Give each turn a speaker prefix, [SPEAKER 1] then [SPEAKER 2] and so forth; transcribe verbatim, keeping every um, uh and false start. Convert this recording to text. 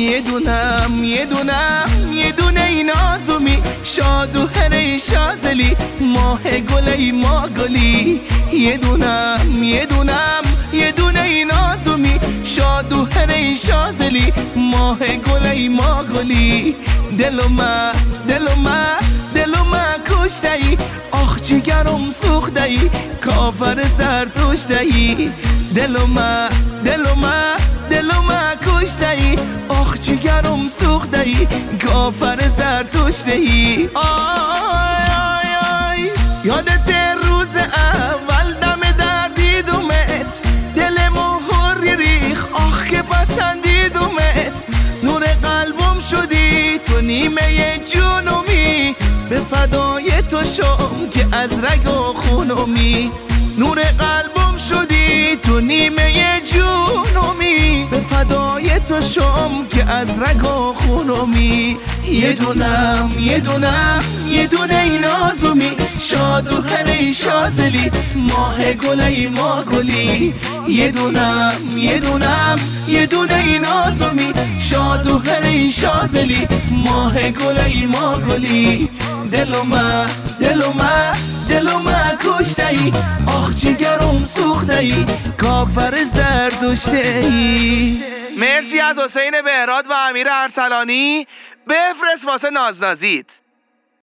[SPEAKER 1] یه دونم یه دونم یه دونه این آزومی شاد و هره شازلی ماه گلی ما گلی یه دونم یه دونم یه دونه این آزومی شاد و هره شازلی ماه گلی ما گلی دلو ما دلو ما دلو ما کشتهی آخ جگرم سوختهی کافر زرتشتهی دلو ما دلو ما دلو ما کشتهی آخ جگرم سوختهی کافر زرتشتهی آی آی آی یادت روز اول دم در دیدومت دلمو هری ریخ آخ که پسندیدومت نور قلبم شدی تو نیمه جونمی به فدای تو شم که از رگ و خونمی نور قلبم شدی تو نیمه جونمی به فدای تو شم که از رگ و خونمی یه دونم یه دونم یه دونه این آزومی شاد و هره شازلی ماه گلی ما گلی یه دونم یه دونم یه دونه این آزومی شاد و هره شازلی ماه گلی ما گلی دلو ما دلو ما دلو ما کشتهی آخ جگرم سوختهی کافر زردشتهی.
[SPEAKER 2] مرسی از حسین بهراد و امیر ارسلانی. بفرست واسه نازنازیت.